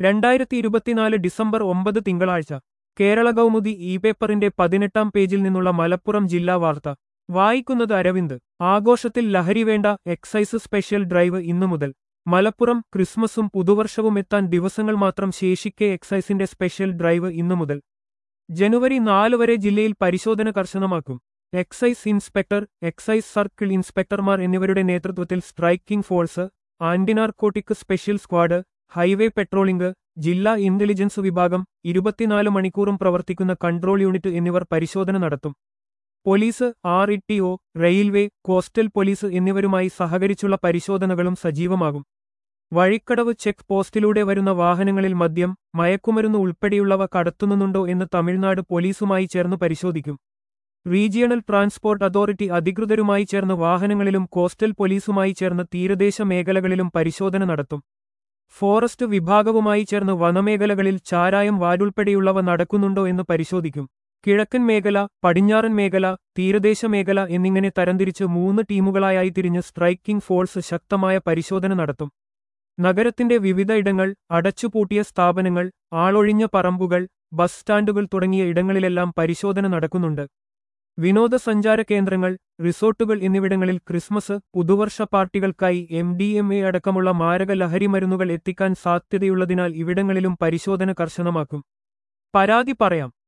2024 December 9 തിങ്കളാഴ്ച Kerala Kaumudi E പേപ്പറിന്റെ 18-ാം പേജിൽ നിന്നുള്ള മലപ്പുറം ജില്ലാ വാർത്ത വായിക്കുന്നത് അരവിന്ദ്. ആഘോഷത്തിൽ ലഹരി വേണ്ട, എക്സൈസ് സ്പെഷ്യൽ ഡ്രൈവ് ഇന്നു മുതൽ. മലപ്പുറം. ക്രിസ്മസും പുതുവർഷവും എത്താൻ ദിവസങ്ങൾ മാത്രം ശേഷിക്കെ എക്സൈസിന്റെ സ്പെഷ്യൽ ഡ്രൈവ് ഇന്നു മുതൽ. ജനുവരി 4 വരെ ജില്ലയിൽ പരിശോധന കർശനമാക്കും. എക്സൈസ് ഇൻസ്പെക്ടർ, എക്സൈസ് സർക്കിൾ ഇൻസ്പെക്ടർമാർ എന്നിവരുടെ നേതൃത്വത്തിൽ striking force, anti narcotic special squad, highway patrolling, ജില്ലാ ഇന്റലിജൻസ് വിഭാഗം, 24 മണിക്കൂറും പ്രവർത്തിക്കുന്ന കൺട്രോൾ യൂണിറ്റ് എന്നിവർ പരിശോധന നടത്തും. Police, RTO, railway, coastal police എന്നിവരുമായി സഹകരിച്ചുള്ള പരിശോധനകളും സജീവമാകും. വഴിക്കടവ് ചെക്ക് പോസ്റ്റിലൂടെ വരുന്ന വാഹനങ്ങളിൽ മദ്യം, മയക്കുമരുന്ന് ഉൾപ്പെടെയുള്ളവ കടത്തുന്നുണ്ടോ എന്ന് തമിഴ്നാട് പോലീസുമായി ചേർന്ന് പരിശോധിക്കും. റീജിയണൽ ട്രാൻസ്പോർട്ട് അതോറിറ്റി അധികൃതരുമായി ചേർന്ന് വാഹനങ്ങളിലും കോസ്റ്റൽ പോലീസുമായി ചേർന്ന് തീരദേശ മേഖലകളിലും പരിശോധന നടത്തും. ഫോറസ്റ്റ് വിഭാഗവുമായി ചേർന്ന് വനമേഖലകളിൽ ചാരായം വാരുൾപ്പെടെയുള്ളവ നടക്കുന്നുണ്ടോ എന്ന് പരിശോധിക്കും. കിഴക്കൻ മേഖല, പടിഞ്ഞാറൻ മേഖല, തീരദേശ മേഖല എന്നിങ്ങനെ തരംതിരിച്ച് 3 ടീമുകളായി തിരിഞ്ഞ് സ്ട്രൈക്കിംഗ് ഫോഴ്സ് ശക്തമായ പരിശോധന നടത്തും. നഗരത്തിന്റെ വിവിധ ഇടങ്ങൾ, അടച്ചുപൂട്ടിയ സ്ഥാപനങ്ങൾ, ആളൊഴിഞ്ഞ പറമ്പുകൾ, ബസ് സ്റ്റാൻഡുകൾ തുടങ്ങിയ ഇടങ്ങളിലെല്ലാം പരിശോധന നടക്കുന്നുണ്ട്. വിനോദസഞ്ചാര കേന്ദ്രങ്ങൾ, റിസോർട്ടുകൾ എന്നിവിടങ്ങളിൽ ക്രിസ്മസ്, പുതുവർഷ പാർട്ടികൾക്കായി MDMA അടക്കമുള്ള മാരക ലഹരി മരുന്നുകൾ എത്തിക്കാൻ സാധ്യതയുള്ളതിനാൽ ഇവിടങ്ങളിലും പരിശോധന കർശനമാക്കും. പരാതി പറയാം.